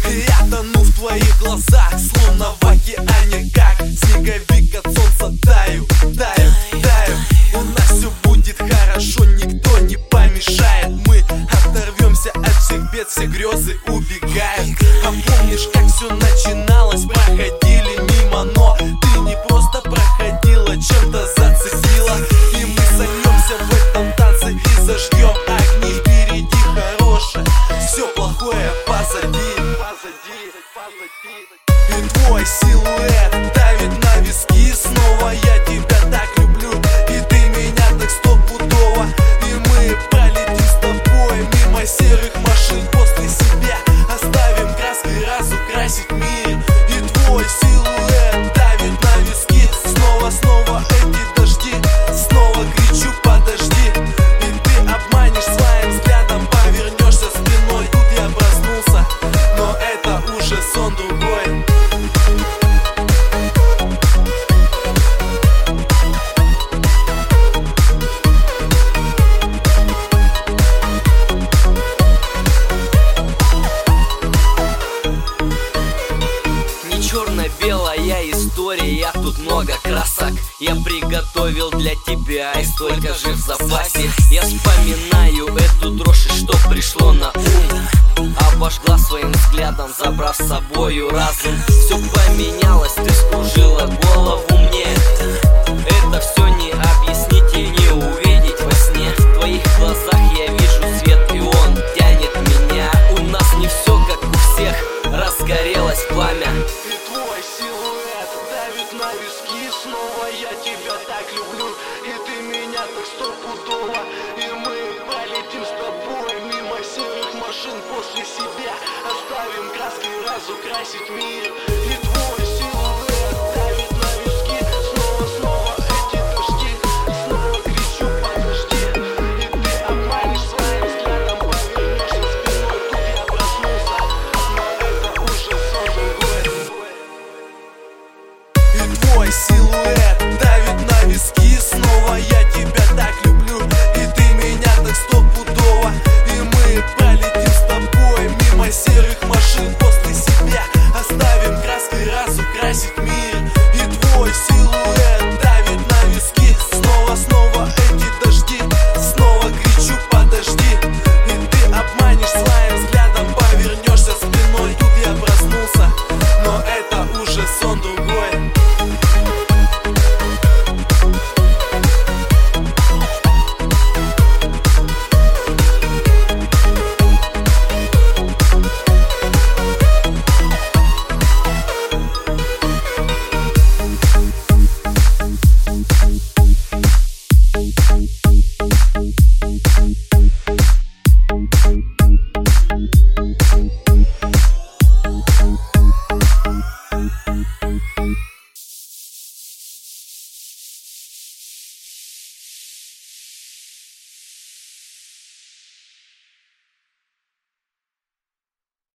Я тону в твоих глазах, словно в океане, как снеговик от солнца. Таю, таю, таю. У нас все будет хорошо, никто не помешает. Мы оторвемся от всех бед, все грезы убегают. А помнишь, как все начиналось? Проходили мимо, но ты не просто проходила, чем-то зацепила. И мы сольемся в этом танце и зажгем огни. Впереди хорошее, все плохое позади. И твой силуэт давит на виски. Снова я тебя так люблю, и ты меня так стопудово. И мы пролетим с тобой мимо серых машин. После себя оставим краской разукрасить мир. И твой силуэт давит на виски. Снова эти дожди. Снова кричу: подожди. И ты обманешь своим взглядом, повернешься спиной. Тут я проснулся, но это уже сон другой. Черно-белая история, тут много красок. Я приготовил для тебя и столько же в запасе. Я вспоминаю эту дрожь, и что пришло на ум. Обожгла своим взглядом, забрав с собою разум. Все поменялось, ты скружила голову мне. Это все не объяснить и не увидеть во сне. В твоих глазах я вижу свет, и он тянет меня. У нас не все как у всех, разгорелось пламя. На виски. Снова я тебя так люблю, и ты меня так стопудово. И мы полетим с тобой мимо серых машин. После себя оставим краской разукрасить мир. И твой силуэт давит на виски. Снова эти дожди. Снова кричу: подожди. И ты обманешь своим взглядом, повернешься спиной. Тут я проснулся, но это уже сон другой. И твой силуэт давит на виски. Снова я тебя так люблю, и ты меня так стопудово. И мы пролетим с тобой мимо серых машин. После себя оставим краской разукрасить мир. И твой силуэт